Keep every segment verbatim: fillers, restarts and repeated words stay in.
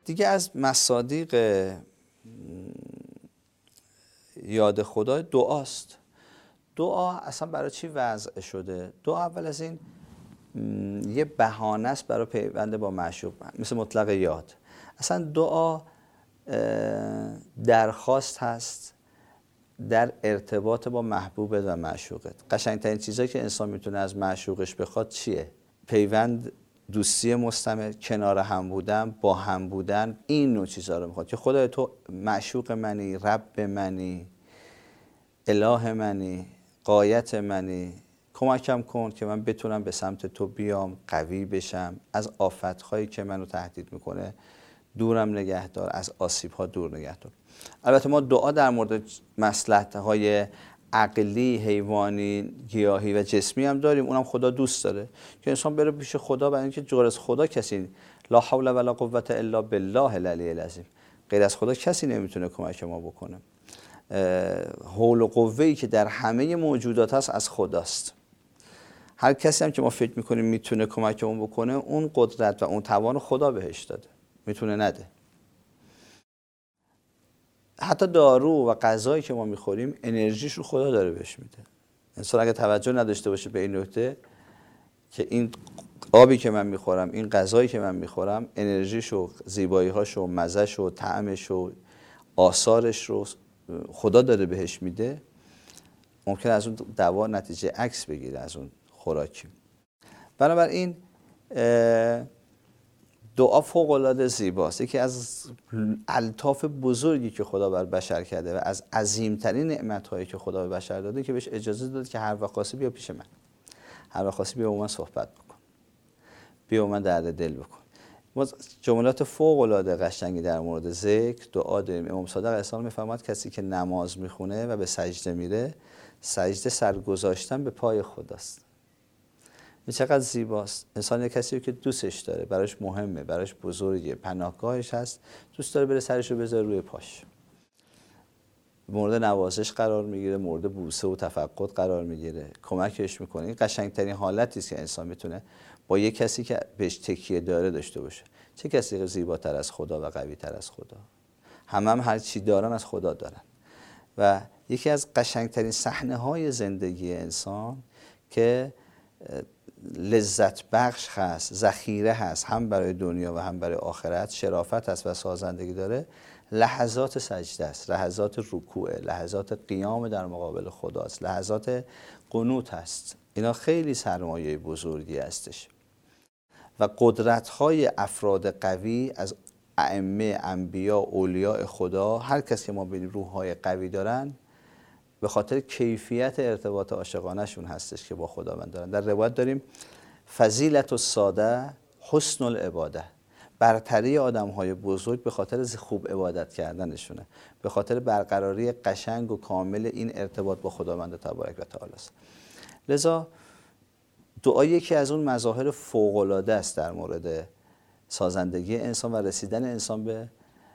دیگه از مصادیق یاد خدا دعاست. دعا اصلا برای چی وضع شده؟ دعا اول از این یه بهانه است برای پیوند با معشوق، مثل مطلق یاد. اصلا دعا درخواست هست در ارتباط با محبوبت و معشوقت. قشنگترین چیزایی که انسان میتونه از معشوقش بخواد چیه؟ پیوند، دوستی مستمر، کنار هم بودن، با هم بودن. این نوع چیزا رو میخواد که خدای تو معشوق منی، رب منی، اله منی، غایت منی، کمکم کن که من بتونم به سمت تو بیام، قوی بشم، از آفت‌هایی که منو تهدید میکنه دورم نگه دار، از آسیب‌ها دور نگه دار. البته ما دعا در مورد مصلحت‌های عقلی، حیوانی، گیاهی و جسمی هم داریم. اونم خدا دوست داره که انسان بره پیش خدا، برای اینکه جور از خدا کسی، لا حول ولا قوة الا بالله العلی العظیم، غیر از خدا کسی نمیتونه کمک ما بکنه. حول و قوه‌ای که در همه موجودات هست از خداست. هر کسی هم که ما فکر میکنیم میتونه کمکمون بکنه، اون قدرت و اون توان خدا بهش داده، میتونه نده. حتی دارو و غذایی که ما میخوریم انرژیش رو خدا داره بهش میده. انسان اگه توجه نداشته باشه به این نکته که این آبی که من میخورم، این غذایی که من میخورم، انرژیش و زیبایی‌هاش و مزه‌ش و طعمش و آثارش رو خدا داره بهش میده، ممکن از اون دوا نتیجه عکس بگیره از اون خوراکی. بنابراین دعا فوق العاده زیباست. یکی از الطاف بزرگی که خدا بر بشر کرده و از عظیمترین نعمت‌هایی که خدا به بشر داده که بهش اجازه داده که هر وقت خواستی بیا پیش من، هر وقت خواستی بیا با من صحبت بکن، بیا با من درد دل بکن. ما جملات فوق العاده قشنگی در مورد ذکر، دعا داریم. امام صادق علیه السلام میفرماد کسی که نماز میخونه و به سجده میره، سجده سرگذاشتن به پای خداست. این چقدر زیباست. انسان یک کسی که دوستش داره، براش مهمه، براش بزرگه، پناهگاهش هست، دوست داره بره سرش رو بذاره روی پاش. مورد نوازش قرار میگیره، مورد بوسه و تفقد قرار میگیره، کمکش میکنه. این قشنگترین حالتی است که انسان میتونه با یک کسی که بهش تکیه داره داشته باشه. چه کسی زیباتر از خدا و قوی تر از خدا؟ همه هم هر چی دارن از خدا دارن. و یکی از قشنگترین صحنه های زندگی انسان که لذت بخش هست، ذخیره هست، هم برای دنیا و هم برای آخرت، شرافت هست و سازندگی داره، لحظات سجده است، لحظات رکوع، لحظات قیام در مقابل خداست، لحظات قنوت هست. اینا خیلی سرمایه بزرگی هستش و قدرت‌های افراد قوی از ائمه، انبیا، اولیاء خدا، هر کس که ما ببینیم روح‌های قوی دارن، به خاطر کیفیت ارتباط عاشقانه شون هستش که با خداوند دارن. در روایت داریم فضیلت الساده حسن العباده، برتری آدم‌های بزرگ به خاطر خوب عبادت کردنشونه، به خاطر برقراری قشنگ و کامل این ارتباط با خداوند تبارک و تعالی است. لذا دعا یکی از اون مظاهر فوق‌العاده است در مورد سازندگی انسان و رسیدن انسان به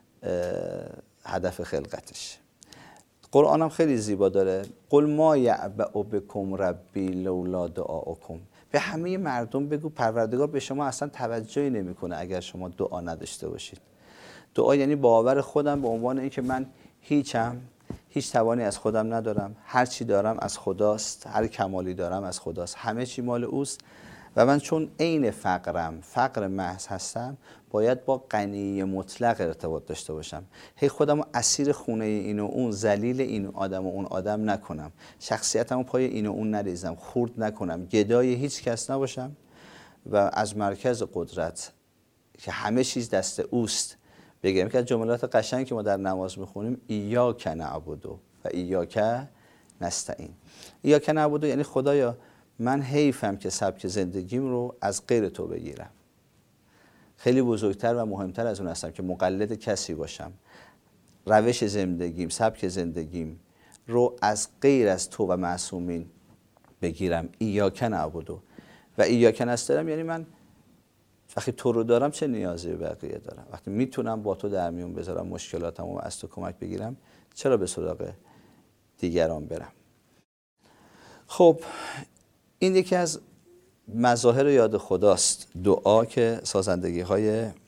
هدف خلقتش. قرآن هم خیلی زیبا داره. قل ما یعبأ بکم ربی لولا دعاؤکم. به همه مردم بگو پروردگار به شما اصلا توجهی نمیکنه اگر شما دعا نداشته باشید. دعا یعنی باور خودم به عنوان اینکه من هیچم، هیچ توانی از خودم ندارم، هر چی دارم از خداست، هر کمالی دارم از خداست، همه چی مال اوست و من چون عین فقرم، فقر محض هستم، باید با غنی مطلق ارتباط داشته باشم. هی خودم رو اسیر خونه این و اون، ذلیل این آدم و اون آدم نکنم، شخصیتم رو پای این و اون نریزم، خورد نکنم، گدای هیچ کس نباشم و از مرکز قدرت که همه چیز دست اوست بگم. که از جملات قشنگ که ما در نماز میخونیم ایاک نعبد و ایاک نستعین. ایاک نعبد یعنی خدایا من حیفم که سبک زندگیم رو از غیر تو بگیرم. خیلی بزرگتر و مهمتر از اون هستم که مقلد کسی باشم. روش زندگیم، سبک زندگیم رو از غیر از تو و معصومین بگیرم. ایاک نعبد و ایاک نستعین یعنی من وقتی تو رو دارم چه نیازی به بقیه دارم؟ وقتی میتونم با تو در میون بذارم مشکلاتمو و از تو کمک بگیرم، چرا به سراغ دیگران برم؟ خب این یکی از مظاهر یاد خداست، دعا که سازندگی های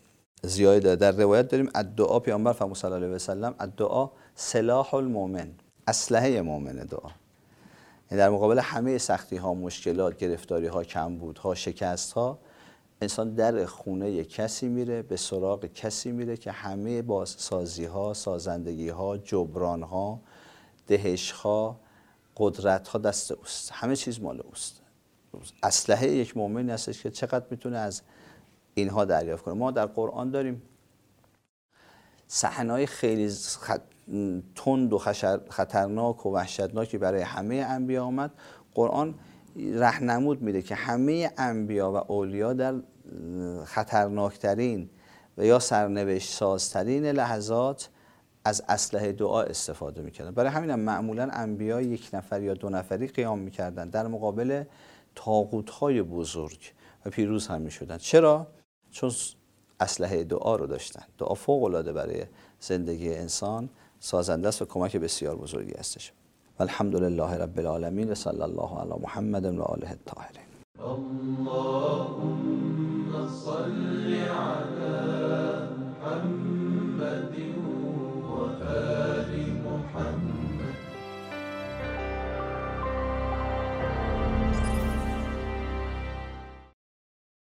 زیادی داره. در روایت داریم الدعا، پیامبر فرمود صلی الله علیه و سلم الدعا سلاح المؤمن، اسلحه مؤمن دعا. یعنی در مقابل همه سختی ها، مشکلات، گرفتاری ها، کمبود ها، شکست ها، انسان در خونه کسی میره، به سراغ کسی میره که همه بازسازی ها، سازندگی ها، جبران ها، دهش ها، قدرت ها دست اوست، همه چیز مال اوست. اسلحه یک مؤمن هستش که چقدر میتونه از اینها دریافت کنه. ما در قرآن داریم صحنه‌های خیلی خط... تند و خطرناک و وحشتناکی برای همه انبیا آمد. قرآن راهنمود میده که همه انبیا و اولیا در خطرناکترین و یا سرنوشت سازترین لحظات از اسلحه دعا استفاده میکردن. برای همین هم معمولا انبیا یک نفر یا دو نفری قیام میکردن در مقابل طاغوت‌های بزرگ و پیروز هم میشدن. چرا؟ چون اسلحه دعا رو داشتن. دعا فوق‌العاده برای زندگی انسان سازنده است و کمک بسیار بزرگی هستش. والحمدلله رب العالمین و صلی الله علی محمد و آله الطاهرین. اللهم صل